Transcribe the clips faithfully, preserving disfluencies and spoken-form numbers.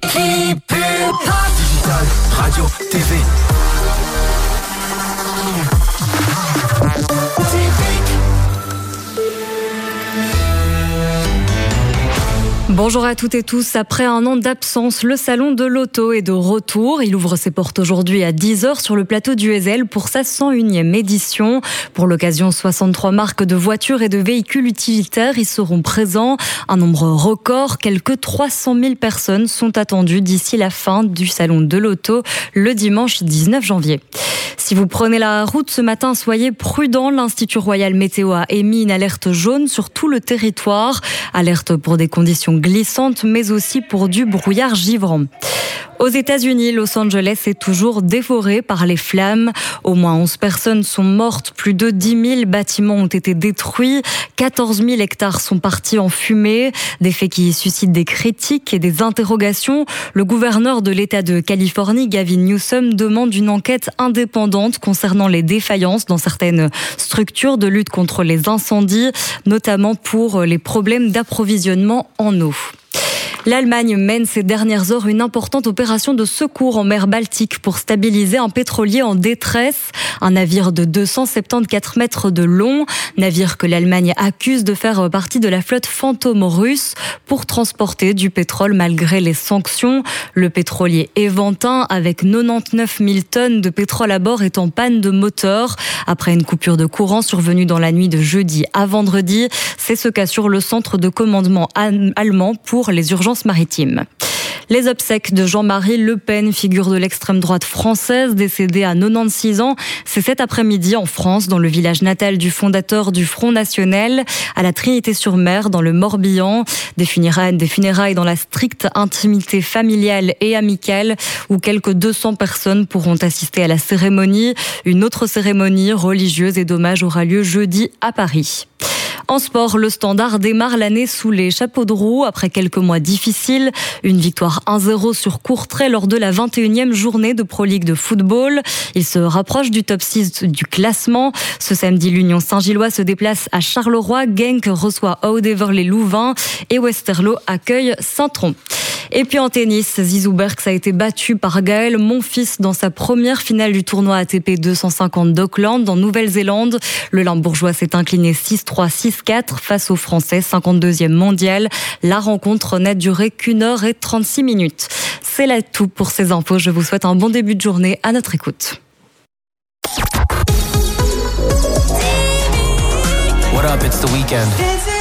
Keep it hot. Digital, radio, T V. Bonjour à toutes et tous. Après un an d'absence, le salon de l'auto est de retour. Il ouvre ses portes aujourd'hui à dix heures sur le plateau du Heysel pour sa cent unième édition. Pour l'occasion, soixante-trois marques de voitures et de véhicules utilitaires y seront présents. Un nombre record, quelques trois cent mille personnes sont attendues d'ici la fin du salon de l'auto le dimanche dix-neuf janvier. Si vous prenez la route ce matin, soyez prudents. L'Institut Royal Météo a émis une alerte jaune sur tout le territoire. Alerte pour des conditions glissantes, mais aussi pour du brouillard givrant. Aux États-Unis, Los Angeles est toujours dévoré par les flammes. Au moins onze personnes sont mortes, plus de dix mille bâtiments ont été détruits, quatorze mille hectares sont partis en fumée. Des faits qui suscitent des critiques et des interrogations. Le gouverneur de l'État de Californie, Gavin Newsom, demande une enquête indépendante concernant les défaillances dans certaines structures de lutte contre les incendies, notamment pour les problèmes d'approvisionnement en eau. L'Allemagne mène ces dernières heures une importante opération de secours en mer Baltique pour stabiliser un pétrolier en détresse. Un navire de deux cent soixante-quatorze mètres de long, navire que l'Allemagne accuse de faire partie de la flotte fantôme russe pour transporter du pétrole malgré les sanctions. Le pétrolier Eventin, avec quatre-vingt-dix-neuf mille tonnes de pétrole à bord, est en panne de moteur. Après une coupure de courant survenue dans la nuit de jeudi à vendredi, c'est ce qu'assure le centre de commandement allemand pour les urgences maritimes. Les obsèques de Jean-Marie Le Pen, figure de l'extrême droite française, décédé à quatre-vingt-seize ans. C'est cet après-midi en France, dans le village natal du fondateur du Front National, à la Trinité-sur-Mer, dans le Morbihan. Des funérailles, des funérailles dans la stricte intimité familiale et amicale, où quelques deux cents personnes pourront assister à la cérémonie. Une autre cérémonie religieuse et d'hommage aura lieu jeudi à Paris. En sport, le Standard démarre l'année sous les chapeaux de roue après quelques mois difficiles. Une victoire un zéro sur Courtrai lors de la vingt et unième journée de Pro League de football. Il se rapproche du top six du classement. Ce samedi, l'Union Saint-Gillois se déplace à Charleroi. Genk reçoit Audeverle-Louvain et Westerlo accueille Saint-Tron. Et puis en tennis, Zizou Berks a été battu par Gaël Monfils dans sa première finale du tournoi A T P deux cent cinquante d'Auckland en Nouvelle-Zélande. Le Limbourgeois s'est incliné six trois six quatre face aux Français, cinquante-deuxième mondial. La rencontre n'a duré qu'une heure et trente-six minutes. C'est là tout pour ces infos. Je vous souhaite un bon début de journée à notre écoute. What up, it's the weekend.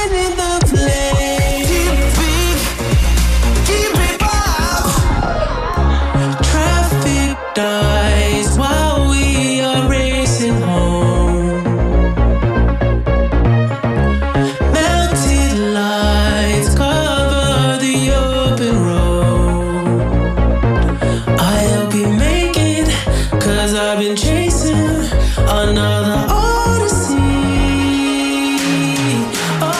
Dies while we are racing home. Melted lights cover the open road. I hope you make it, 'cause I've been chasing another odyssey. Oh,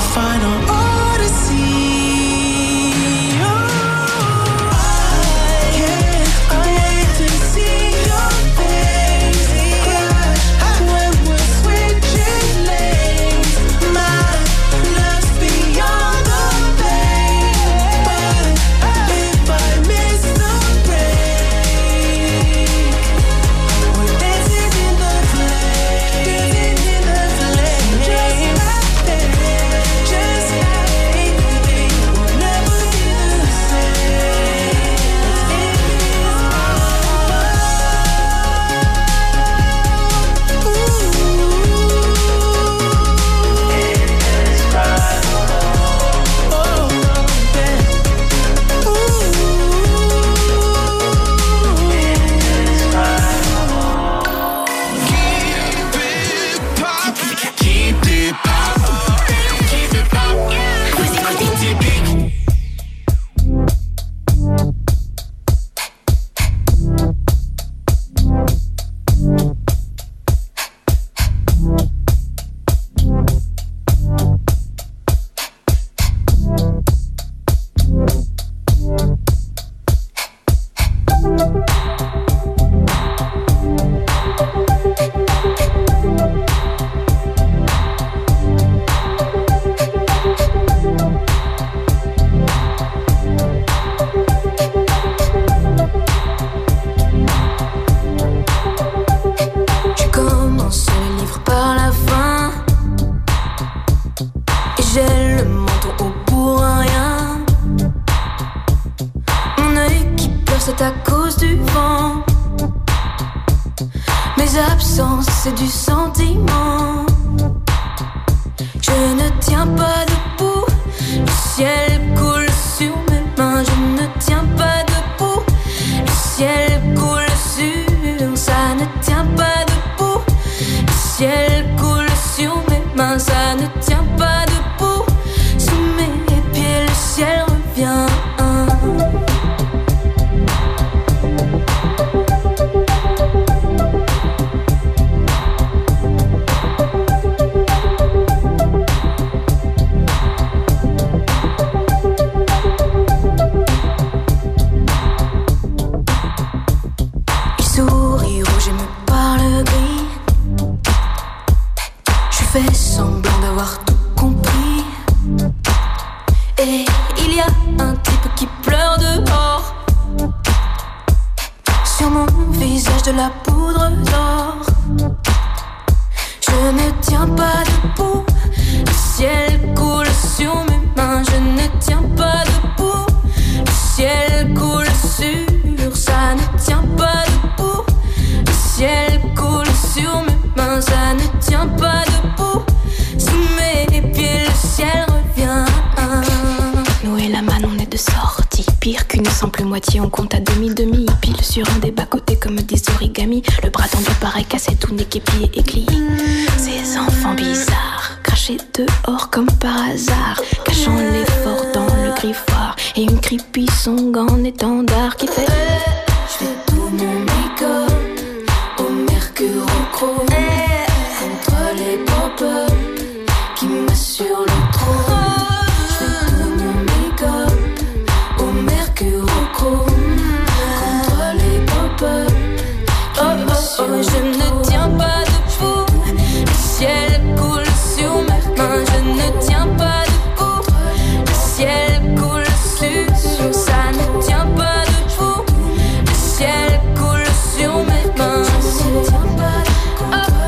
final odyssey. Oh, I can't wait to see your face crash when we're switching lanes. My love's beyond the pain, but if I miss the break, we're dancing in the flame, dancing in the flame. Just like that, just like we'll never be the same. Keep it pop, keep it pop. Vous écoutez Typique. Je commence le livre par la fin et j'ai le menton haut pour rien. Mon œil qui pleure, c'est à cause du vent. Mes absences, c'est du sentiment. Je ne tiens pas debout, le ciel coule sur mes mains. Je ne tiens pas debout, le ciel coule sur. Ça ne tient pas debout, le ciel coule sur mes mains. Ça ne tient pas debout, sous mes pieds le ciel revient. Il sourit rouge et me parle gris. Je fais semblant d'avoir tout compris. Et il y a un type qui pleure dehors. Sur mon visage de la poudre d'or. Je ne tiens pas debout, le ciel coule sur mes mains. Je ne tiens pas debout, le ciel coule sur. Ça ne tient pas debout, le ciel coule sur mes mains. Ça ne tient pas debout, sous mes pieds le ciel revient. Nous et la manne, on est de sortie. Pire qu'une simple moitié, on compte à demi-demi. Pile sur un des bas-côtés comme des origamis. Le bras tendu pareil cassé, tout n'est qu'épié et plié. Ces enfants bizarres, crachés dehors comme par hasard, cachant l'effort dans le griffoir. Et une creepy song en étendard qui fait je fais tout mon make-up au mercure au chrome, contre les pompes qui m'assurent le trône. Je fais tout mon make-up au mercure au chrome, contre les pompes qui m'assurent le trône. Je ne tiens pas debout, le ciel coule sur mes mains. Je ne tiens pas debout, le ciel coule sur. Ça ne tient pas debout, le ciel coule sur mes mains. Je ne tiens pas debout.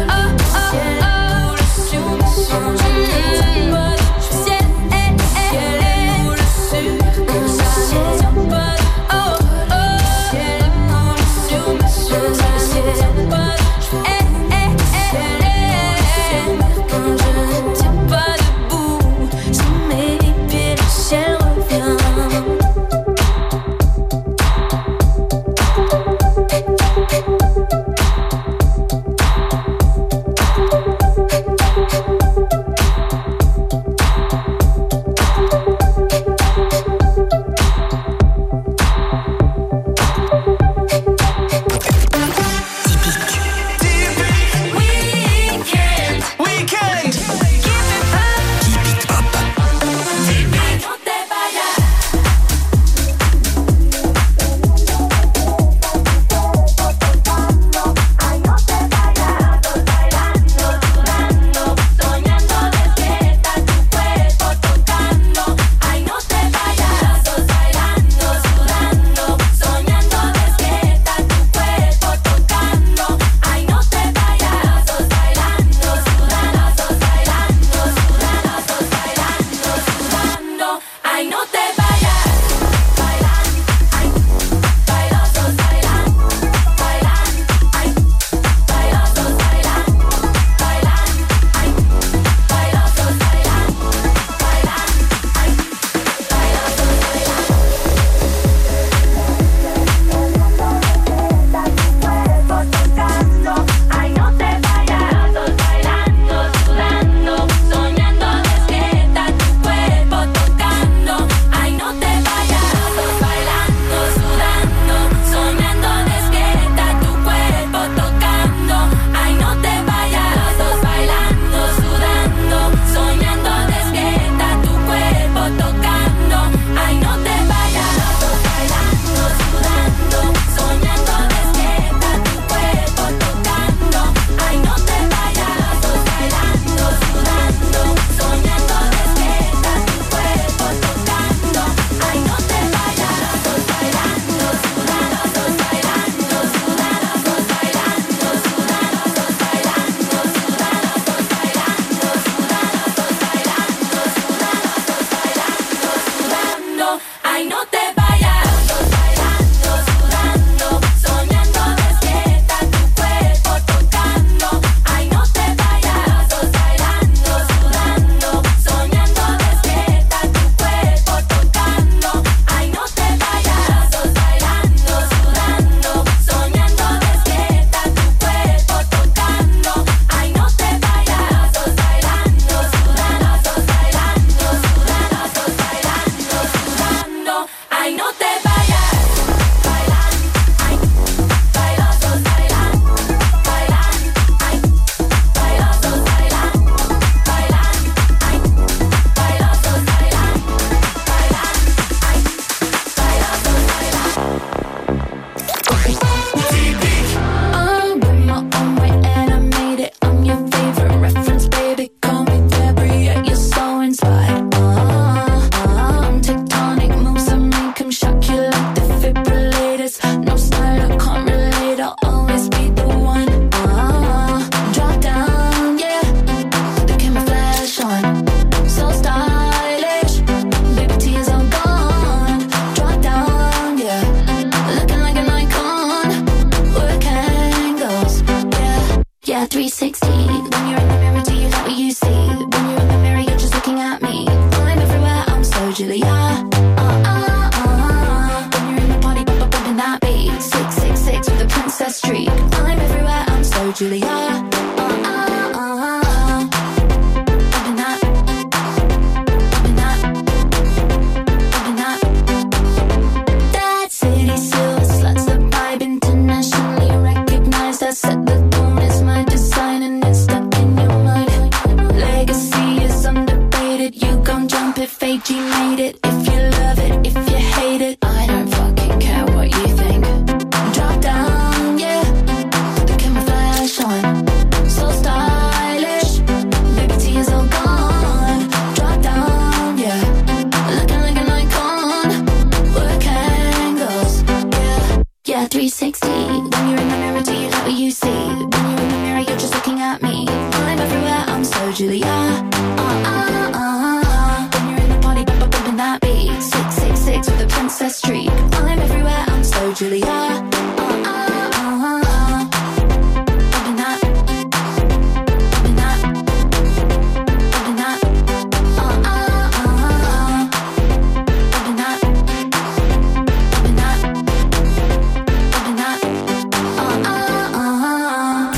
Yeah, three sixty. When you're in the mirror, do you like what you see? When you're in the mirror, you're just looking at me. I'm everywhere, I'm so Julia. Uh, uh, uh. When you're in the party, bump, bump, bumping that beat. six six six with a princess streak. I'm everywhere, I'm so Julia. Uh, uh, uh. Bumping that. Bumping that. Bumping that. That city silver sluts, the vibe internationally recognized. That set the tone is my design and it's stuck in your mind. Legacy is undefeated. You gon' jump if A G made it. If you love it, if you hate it, I don't fucking care what you think. Drop down, yeah. The camera flash on. So stylish. Baby T is all gone. Drop down, yeah. Looking like an icon. Work angles, yeah. Yeah, three sixty. When you're in the mirror, do you like what you see? When you're in the mirror, you're just looking at me. I'm everywhere, I'm so Julia. Uh, uh, uh. When you're in the party, bump, bump, bumping that beat. six six six with a princess streak. I'm everywhere, I'm so Julia. Uh, uh, uh. Bumping that. Bumping that. Bumping that. Uh, uh, uh. Bumping that. Bumping that. Bumping that. Uh, uh, uh.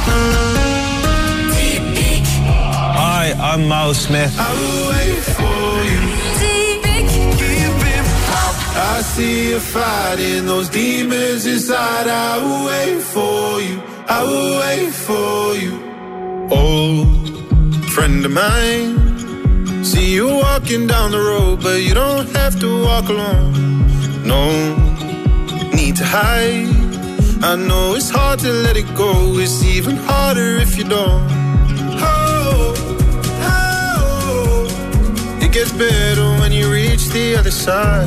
Hi, I'm Miles Smith. I will wait for you. Keep it pop. I see you fighting those demons inside. I will wait for you. I will wait for you. Old friend of mine. See you walking down the road, but you don't have to walk alone. No need to hide. I know it's hard to let it go. It's even harder if you don't. Oh, oh, it gets better when you reach the other side.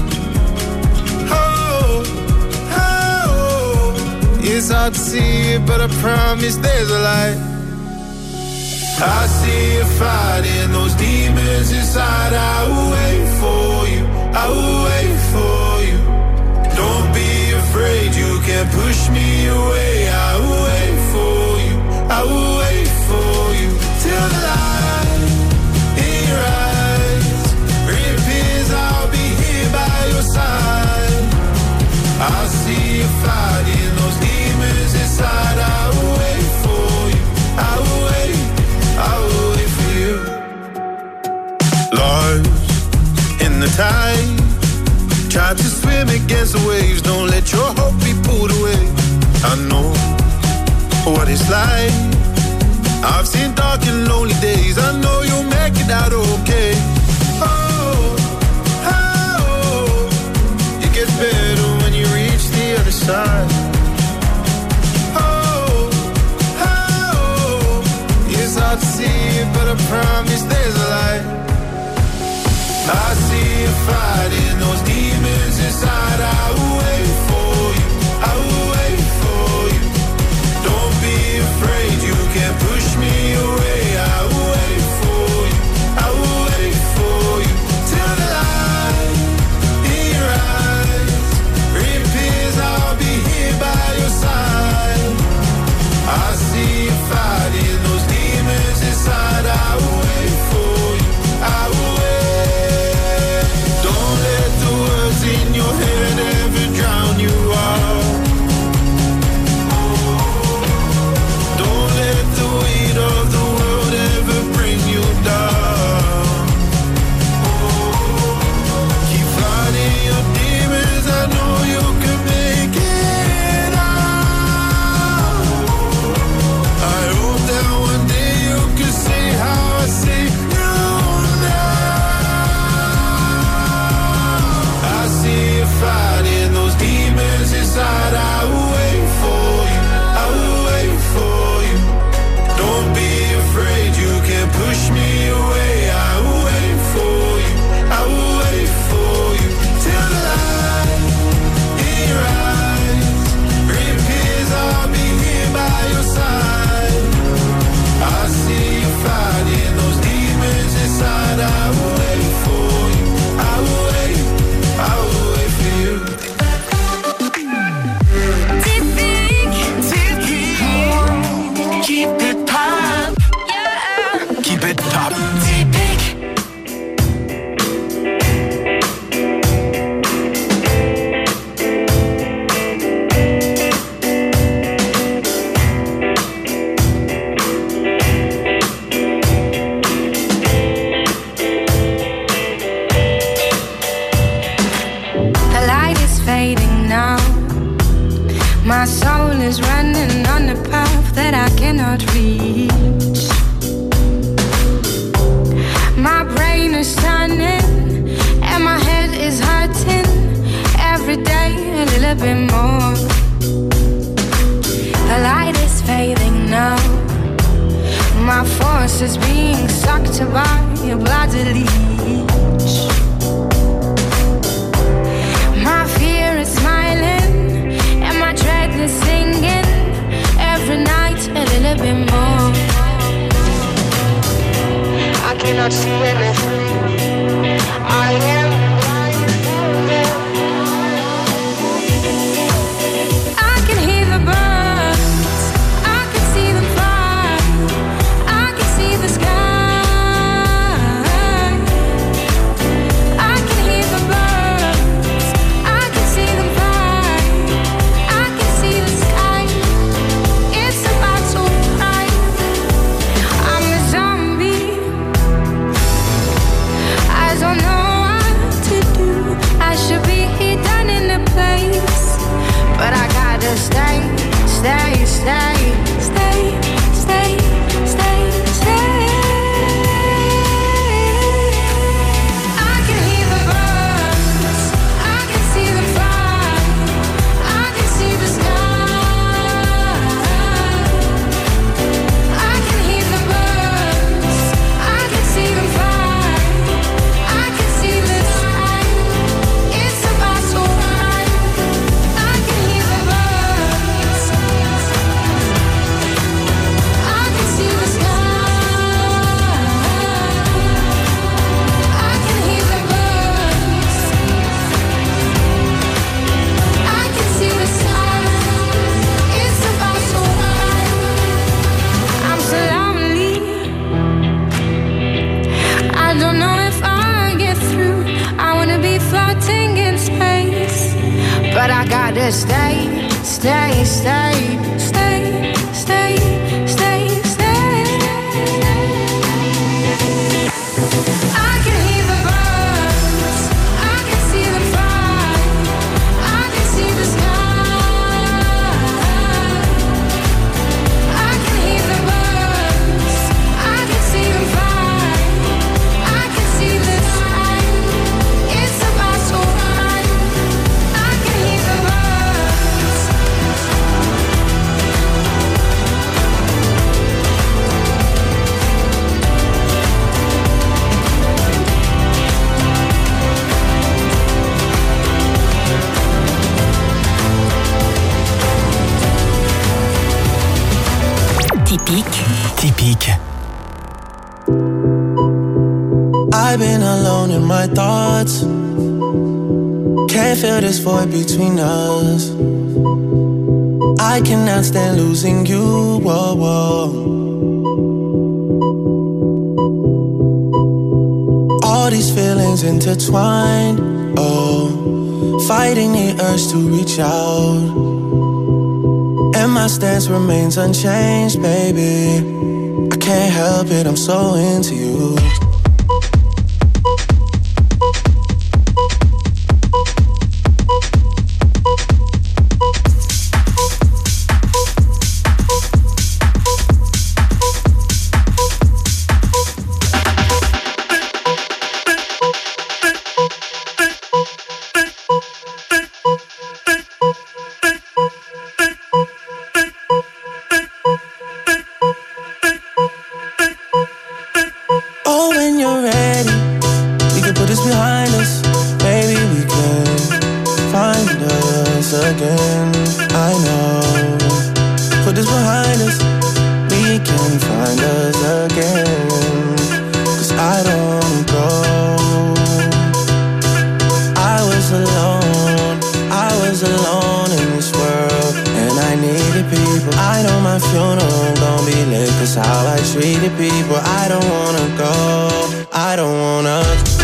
Oh, oh, it's hard to see it, but I promise there's a light. I see you fighting those demons inside. I will wait for you. I will wait for you. Don't be afraid, you can't push me away. I will wait for you. I will wait for you till the light in your eyes reappears. I'll be here by your side. I see you fighting those demons inside. I will wait for you. I will wait. I will wait for you. Lost in the tide, tried to swim against the waves. Don't let your hope be pulled away. I know what it's like. I've seen dark and lonely days. I know you'll make it out okay. Oh, oh, it gets better when you reach the other side. Oh, oh, it's hard to see it, but I promise there's a light. I see you fighting those demons inside. I will wait for you. I will wait for you. Don't be afraid, you can't push me away. I will wait for you. I will wait for you till the light in your eyes reappears. I'll be here by your side. I see you fighting those demons inside. I will wait for you. I will wait. Don't let the words in your head almost as being sucked by a bloody leech. My fear is smiling and my dread is singing. Every night a little bit more. I cannot see anything. I am blind. I can hear the birds. I can see them fly. I can see the sky. I can hear the birds. I can see them fly. I can see the sky. It's about to cry. I'm a zombie. I don't know what to do. I should be hidden in a place, but I gotta stay, stay, stay, stay, stay, stay, stay. I can hear the birds. I can see them fly. I can see the sky. I can hear the birds. I can see them fly. I can see the sky. It's about to cry. I can hear the birds. I can see the sky. I can hear the birds. I can see the sky. It's about to cry. I'm so lonely. I don't know if I'll get through. I wanna be floating in space, but I gotta stay, stay, stay, stay, stay, stay, stay. I can hear the birds. I can see them fly. I can see the sky. I can hear the birds. I can see them fly. I can see the sky. It's about to cry. I can hear the birds. Typique. Typique. I've been alone in my thoughts. Can't feel this void between us. I cannot stand losing you. Whoa, whoa. All these feelings intertwined. Oh, fighting the urge to reach out. And my stance remains unchanged, baby. I can't help it, I'm so into you. Oh, when you're ready, we can put this behind us. Maybe we can find us again. I know. Put this behind us, we can find us again. Cause I don't wanna go. I was alone, I was alone in this world, and I needed people. I know my funeral gon' be lit, cause how I treated people. I don't wanna go, I don't wanna.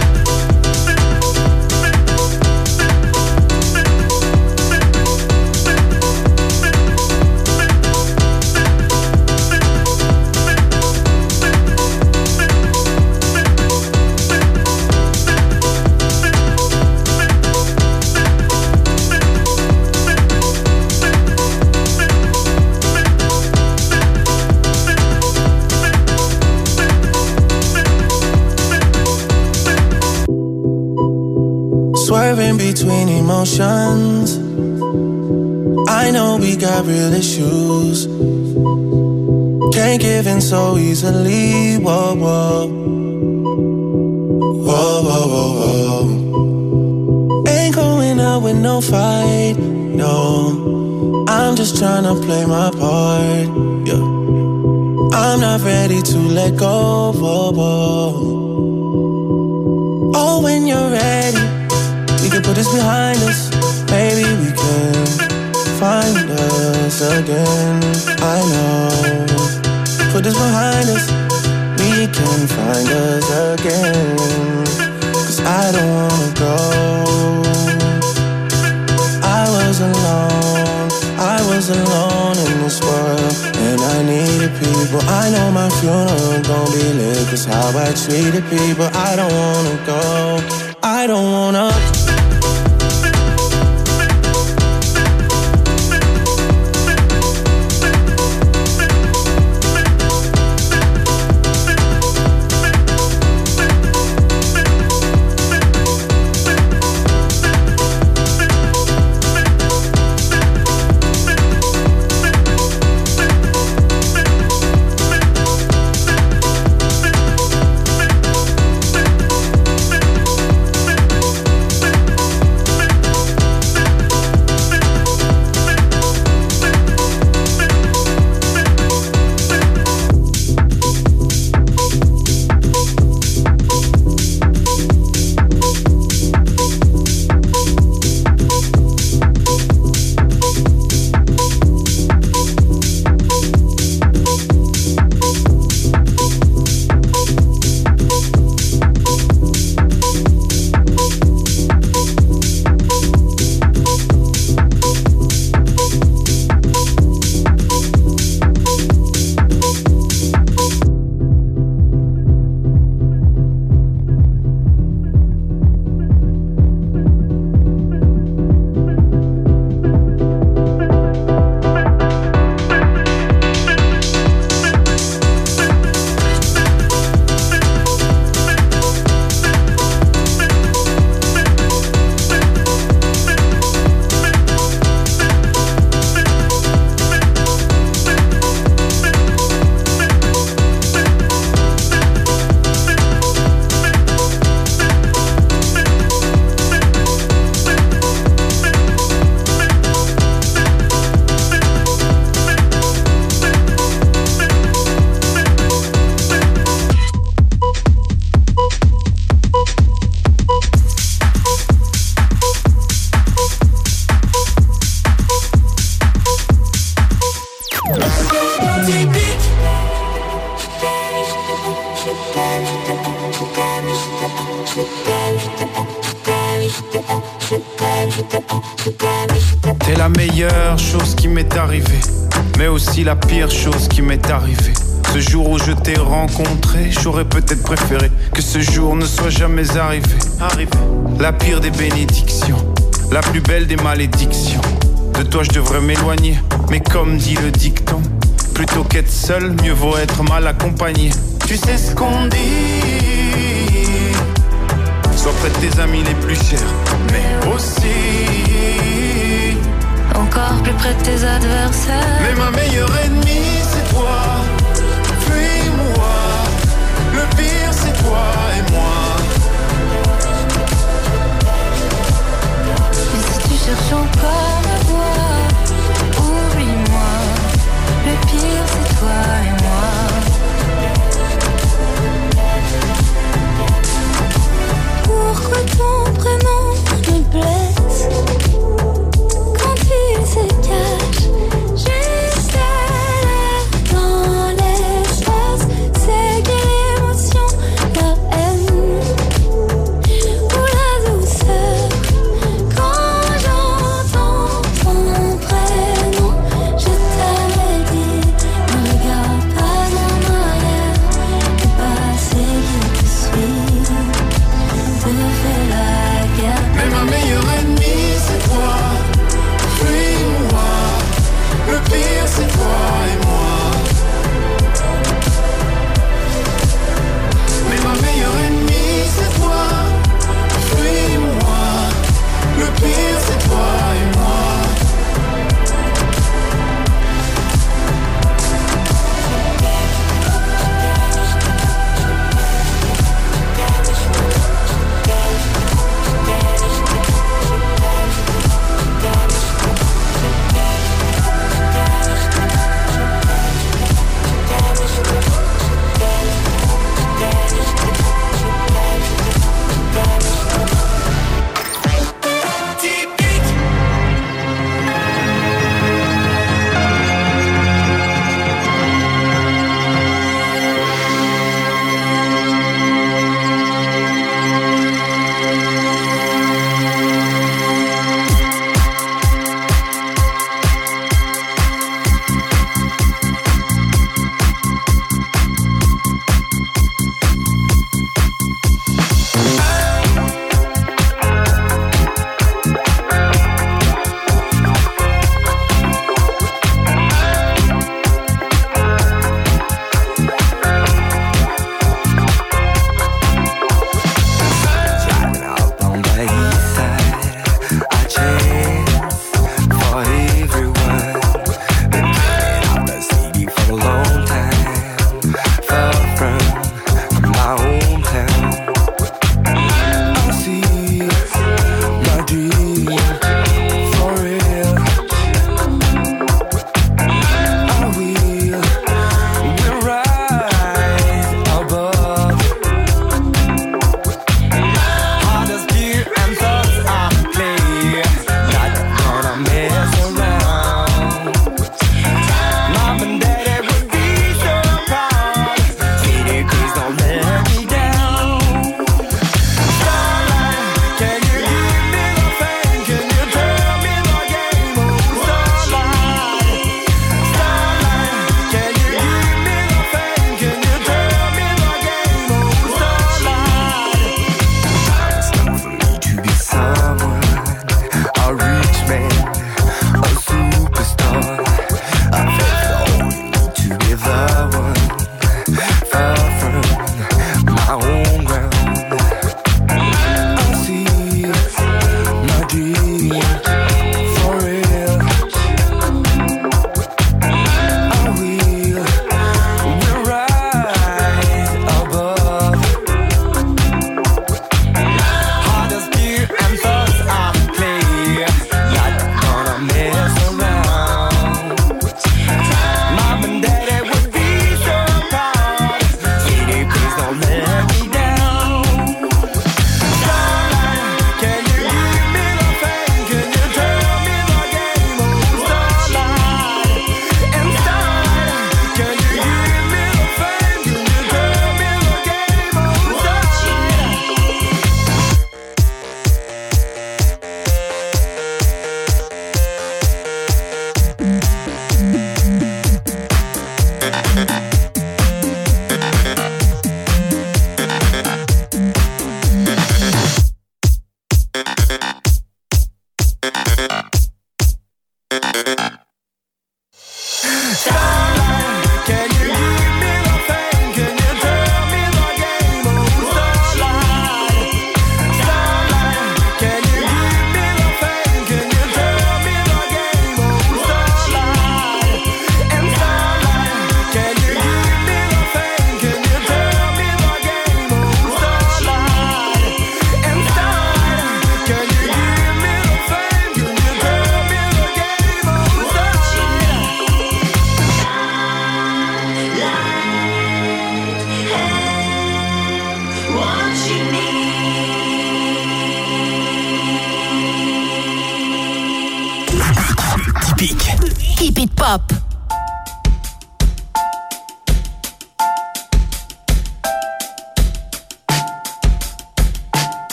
Swerving between emotions. I know we got real issues. Can't give in so easily, whoa, whoa. Whoa, whoa, whoa, whoa. Ain't going out with no fight, no. I'm just tryna play my part, yeah. I'm not ready to let go, whoa, whoa. Oh, when you're ready, we can put this behind us. Maybe we can find us again. I know. Put this behind us, we can find us again. Cause I don't wanna go. I was alone, I was alone in this world, and I needed people. I know my funeral gon' be lit, cause how I treated people. I don't wanna go, I don't wanna. T'es la meilleure chose qui m'est arrivée, mais aussi la pire chose qui m'est arrivée. Ce jour où je t'ai rencontré, j'aurais peut-être préféré que ce jour ne soit jamais arrivé. Arrivé. La pire des bénédictions, la plus belle des malédictions. De toi je devrais m'éloigner, mais comme dit le dicton, plutôt qu'être seul, mieux vaut être mal accompagné. Tu sais ce qu'on dit, sois près de tes amis les plus chers, mais aussi encore plus près de tes adversaires. Mais ma meilleure ennemie c'est toi, puis moi. Le pire c'est toi et moi. Et si tu cherches encore à voir, oublie-moi. Le pire c'est toi et moi. Pourquoi ton prénom me blesse quand il se cache juste à la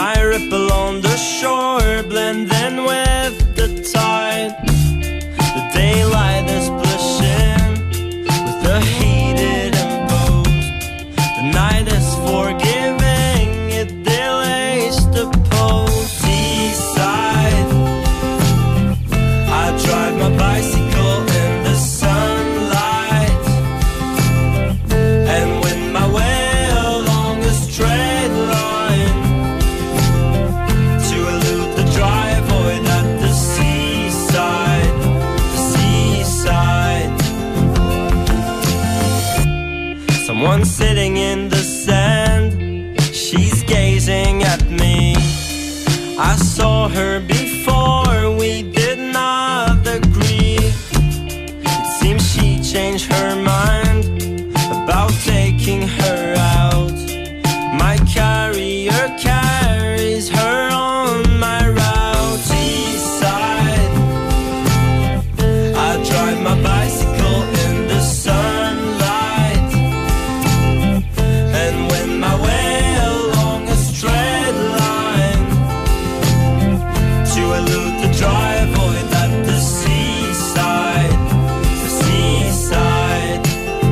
my ripple on the shore, blending with the tide. The daylight is blushing with the heated and bold. The night is forgiving, it delays the post. Seaside, I drive my bicycle in the sunlight and win my way along a straight line to elude the dry void at the seaside, the seaside. Someone sitting in the sand, she's gazing at me. I saw her before, we did not agree. It seems she changed her mind about taking her out. My carrier carries her on my route. Seaside, I drive my bicycle in the sunlight and win my way along a straight line to elude the dry void at the seaside, the seaside.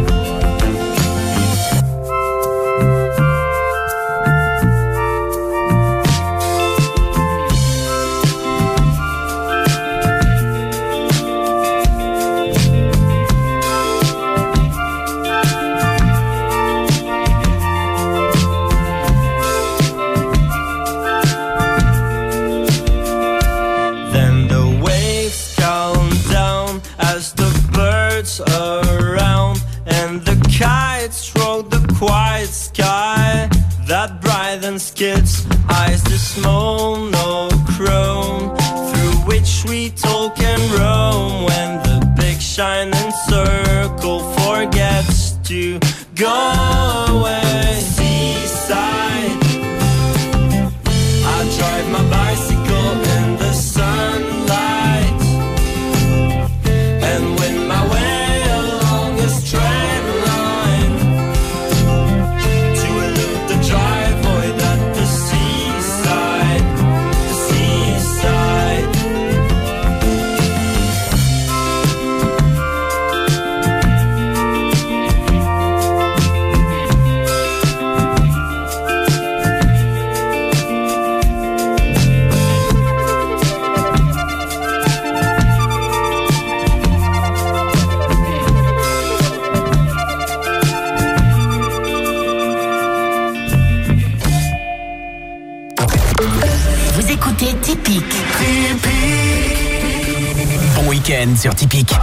Then the waves calm down as the birds around and the kites roll the quiet sky that brightens kids' eyes. This monochrome through which we talk and roam when the big shining circle forgets to go away. Seaside, I drive my bicycle in the sunlight and win my way along a straight line to elude the dry void at the seaside, the seaside. Vous écoutez Typique. Bon week-end sur Typique.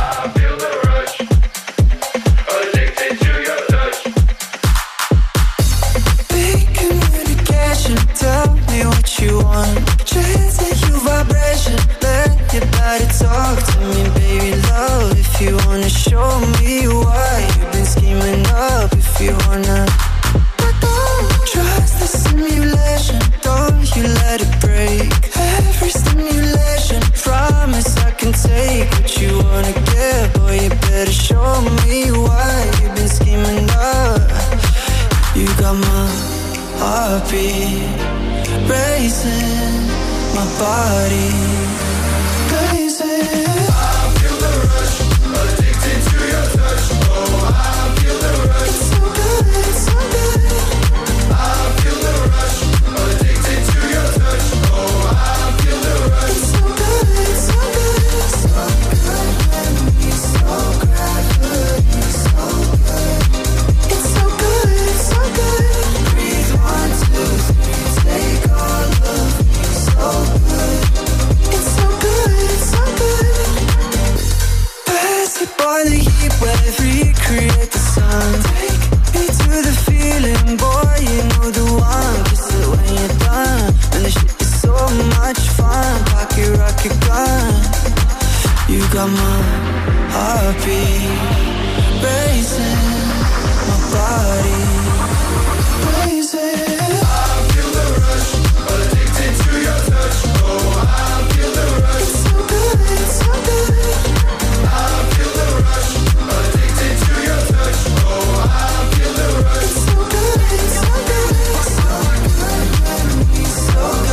Big communication, tell me what you want. Translate your vibration, let your body talk to me, baby love. If you wanna show me why you've been scheming up, if you wanna trust the simulation, don't you let it break. Every stimulation, promise I can take what you wanna give. Boy, you better show me why you've been scheming up. You got my heartbeat racing, my body blazing. I feel the rush, addicted to your touch. Oh, I feel the rush. It's so good, it's so good. I feel the rush, addicted to your touch. Oh, I feel the rush. It's so good, it's so good. So good, so gravity, so good. It's so good, it's so good. Breathe one, two, three, take all of me, so good. It's so good, it's so good. Pass it by the heat wave, recreate the sun. Take me to the feeling, boy, you know the one. Kiss it when you're done, and the shit is so much fun. Pocket rocket gun, you got my heartbeat racing, my body blazing. I feel the rush, addicted to your touch. Oh, I feel the rush. It's so good, it's so good. I feel the rush, addicted to your touch. Oh, I feel the rush. It's so good, it's so good. So good, so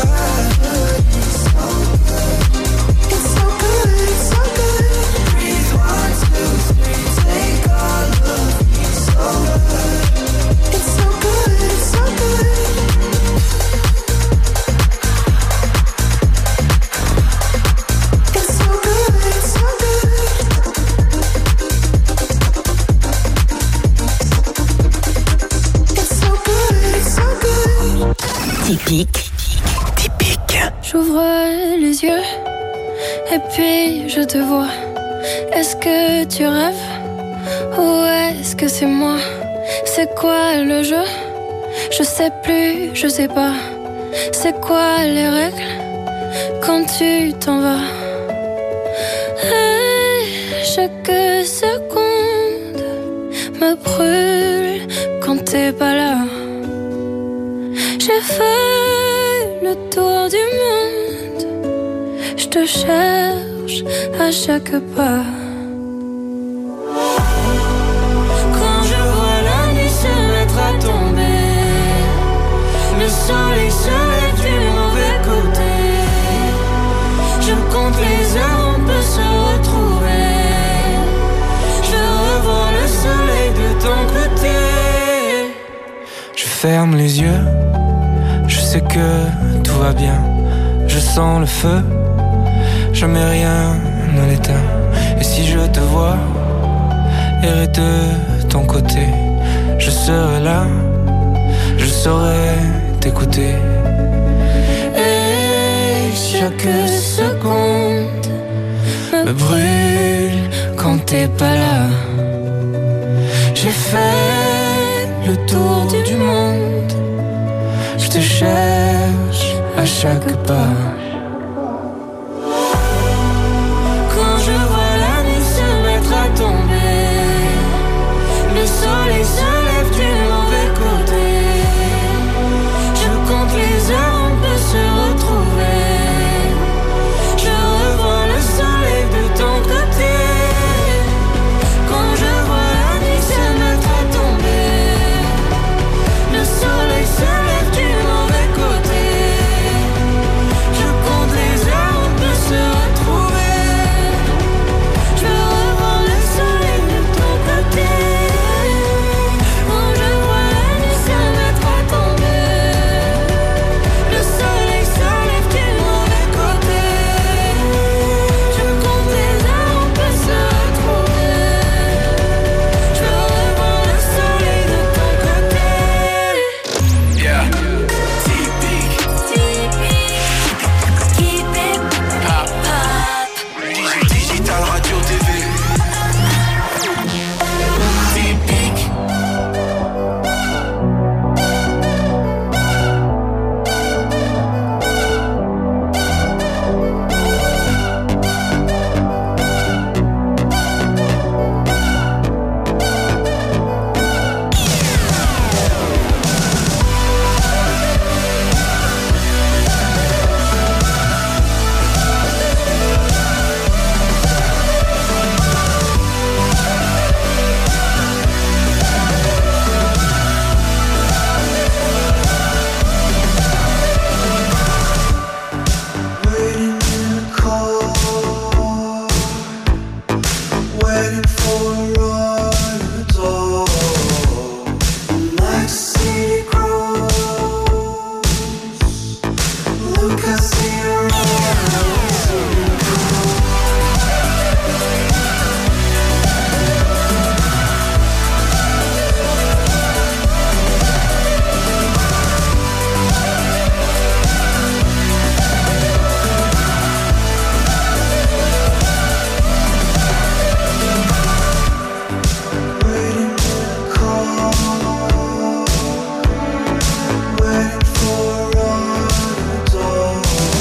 J'ouvre les yeux et puis je te vois. Est-ce que tu rêves ou est-ce que c'est moi? C'est quoi le jeu? Je sais plus, je sais pas. C'est quoi les règles quand tu t'en vas? Et chaque seconde me brûle quand t'es pas là. J'ai fait le tour du monde, je te cherche à chaque pas. Quand je vois la nuit se mettre à tomber, le soleil se lève du mauvais côté. Je compte les heures, on peut se retrouver. Je revois le soleil de ton côté. Je ferme les yeux, je sais que tout va bien. Je sens le feu, jamais rien ne l'éteint. Et si je te vois errer de ton côté, je serai là, je saurai t'écouter. Et chaque seconde me brûle quand t'es pas là. J'ai fait le tour du monde, je te cherche à chaque pas. Quand je vois la nuit se mettre à tomber, le soleil se lève du mauvais côté. Je compte les heures, on peut se retrouver. Je revois le soleil de ton côté. Quand je vois la nuit se mettre à tomber, le soleil se lève du mauvais côté. Je compte les heures, on peut se retrouver. Je revois le soleil de ton côté. Quand je vois la nuit se mettre à tomber, le soleil se lève du mauvais côté. Je compte les heures, on peut se retrouver. Je revois le soleil de ton côté. Yeah. Typique. Keep it Pop. Digital Radio T V. Typique. Waiting in the car, waiting for a ride in the door. Like city grows, look, I see her eyes. Waiting in the car, waiting for a ride in the door.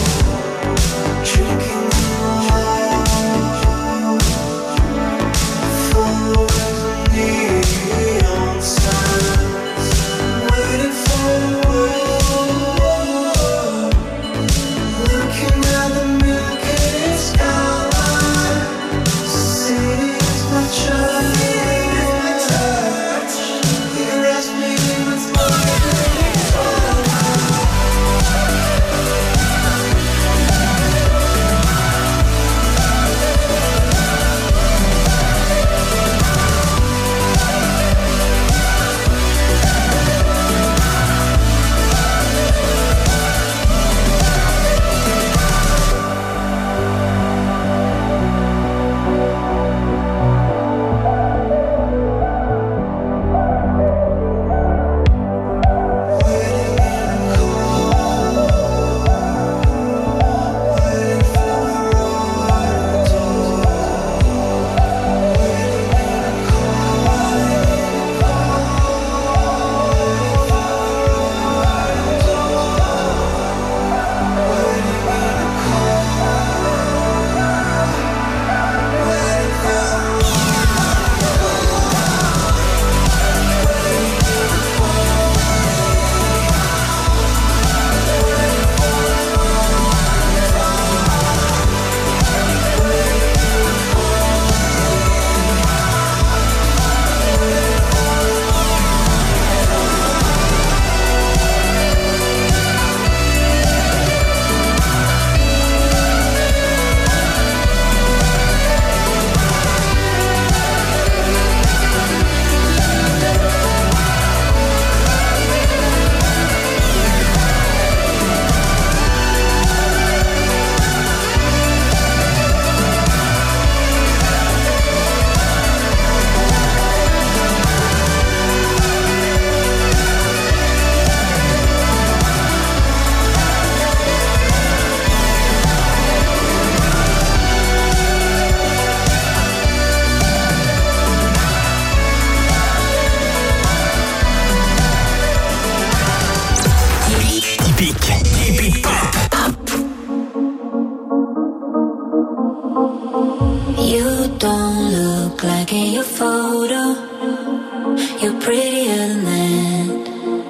in your photo. You're prettier than that.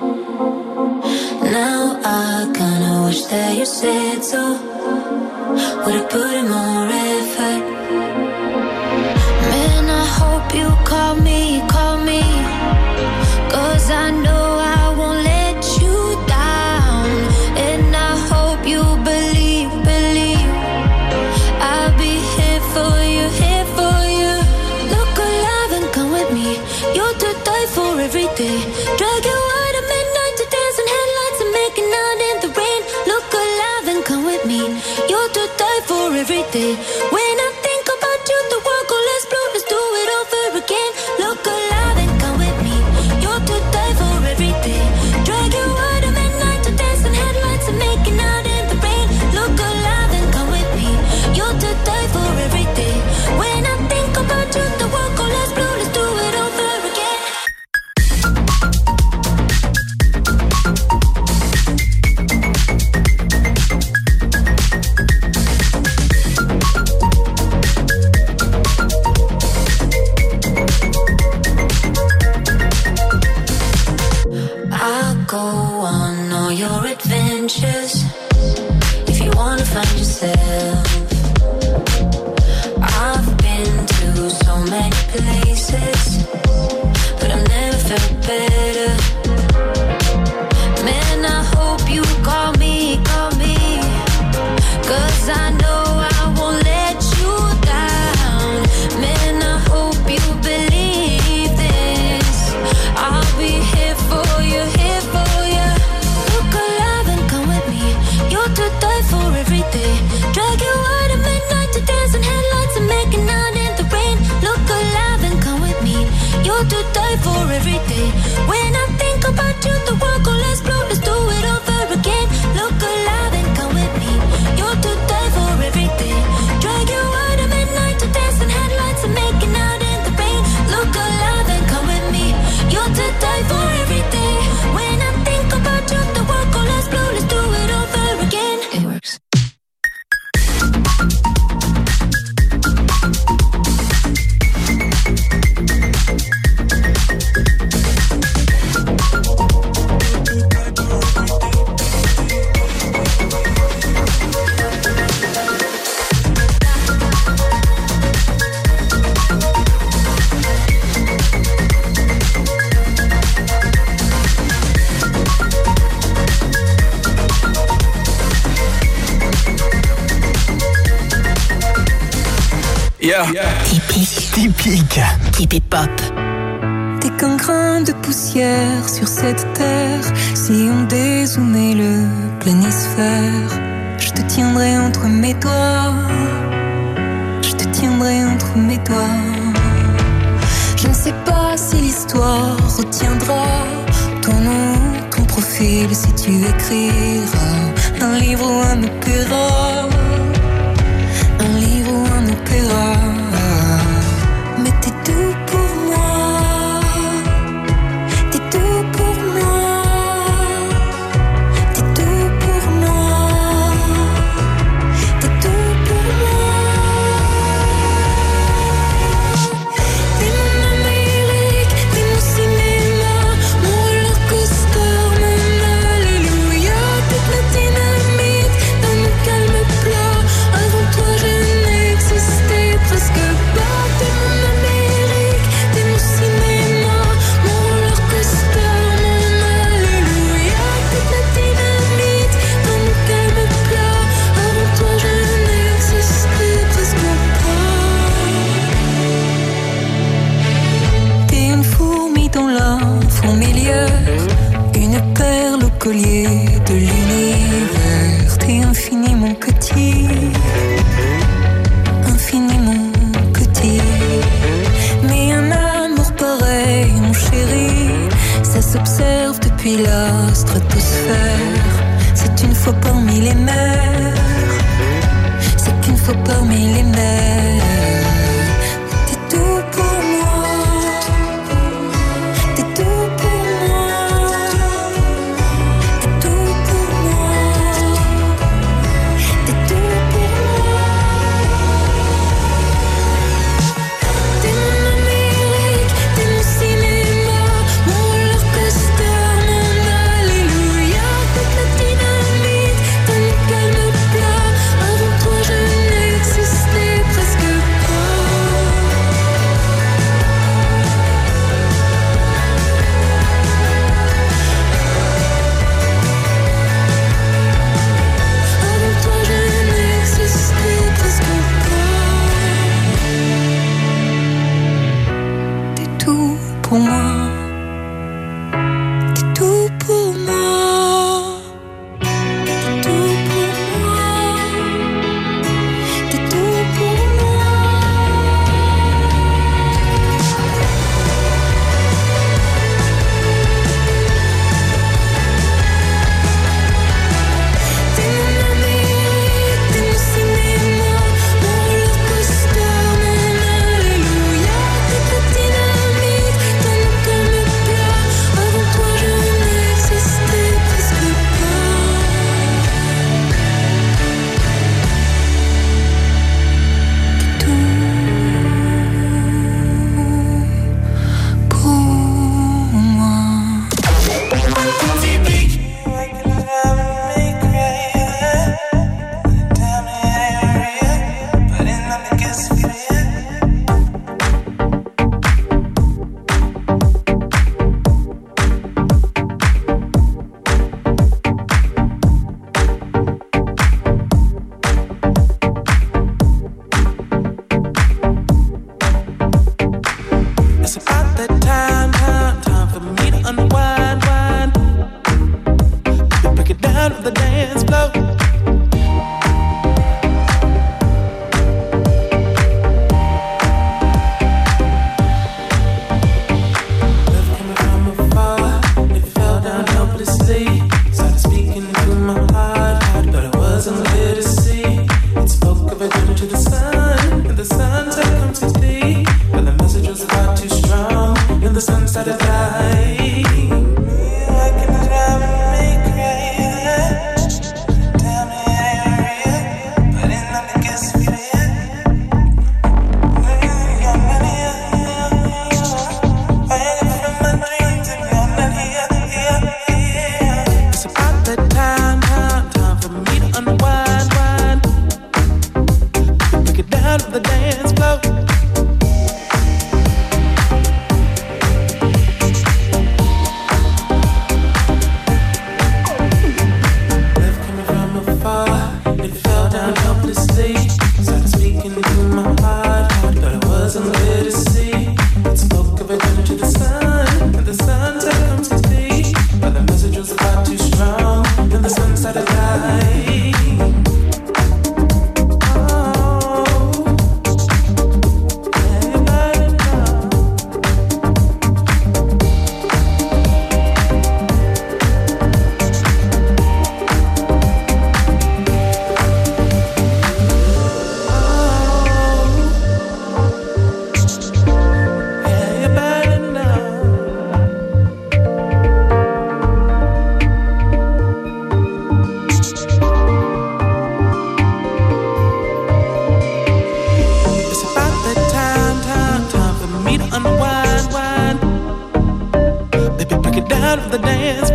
Now I kinda wish that you said so. Would've put in more effort. Man, I hope you call me, call me. Cause I know I won't let you down. And I hope you believe, believe I'll be here for you, here for you. Look alive and come with me. You're to die for every day. Drag you out at midnight to dance in headlights and making out in the rain. Look alive and come with me. You're to die for every day. When I think about you, the world goes let's blow, let's do it over again. Look alive and come with me. You're to die for every day. Drag you out at midnight to dance in headlights and making out in the rain. Look alive and come with me. You're to die for every day. When I think about you, the world goes let's blow, let's do it over again. I'll go on all your adventures if you wanna find yourself. I've been to so many places, but I've never felt better. Man, I hope you call me, call me. Cause I know I won't let you down. Man, I hope you believe this. I'll be here for you, here for you. Look alive and come with me. You're to die for every day. Drag you out at midnight to dance in headlights and making out in the rain. Look alive and come with me. You're to die for every day. When I think about you, the world goes let's blow, let's do it over again. Look alive and come with me. You're to die for every day. Drag you out at midnight to dance in headlights and making out in the rain. Look alive and come with me. You're to die for every day. When I think about you, the world goes let's blow, let's do it over again. It works. Yeah. Typique. Typique. Typique pop. T'es qu'un grain de poussière sur cette terre. Si on dézoomait le planisphère, je te tiendrai entre mes doigts. Je te tiendrai entre mes doigts. Je ne sais pas si l'histoire retiendra ton nom, ton profil, si tu écriras un livre ou un opéra. Un livre ou un opéra. Mais t'es tout pour moi. T'es tout pour moi. T'es tout pour moi. T'es tout pour moi. T'es mon Amérique, t'es mon cinéma, mon roller coaster, mon alléluia. T'es ma dynamite dans mon calme plat. Avant toi je n'existais presque pas. T'es mon Amérique, t'es mon cinéma, mon roller coaster, mon alléluia. T'es ma dynamite dans mon calme plat. Avant toi je n'existais presque pas. T'es une fourmi dans la fourmilière, une perle au collier de l'univers. T'es infiniment petit, infiniment petit. Mais un amour pareil, mon chéri, ça s'observe depuis la stratosphère. C'est une fois parmi les mers, c'est qu'une fois parmi les mers. T'es tout pour moi. T'es tout pour moi. T'es tout pour moi. T'es tout pour moi. T'es mon ami. journey to the sun, and the sunset comes to thee. But the message was about too strong, and the sun started dying. I can drive me crazy. Tell me are you real, but ain't nothing gets me yet. It's about that time, time, time for me to unwind, wind. Break it down to the dance floor. Love coming from afar, it fell down helplessly. Started speaking to my heart, but it wasn't clear to see. It spoke of a journey to the sun, and the sunset comes to thee. But the message was about too strong, and the sun started dying. Down of the dance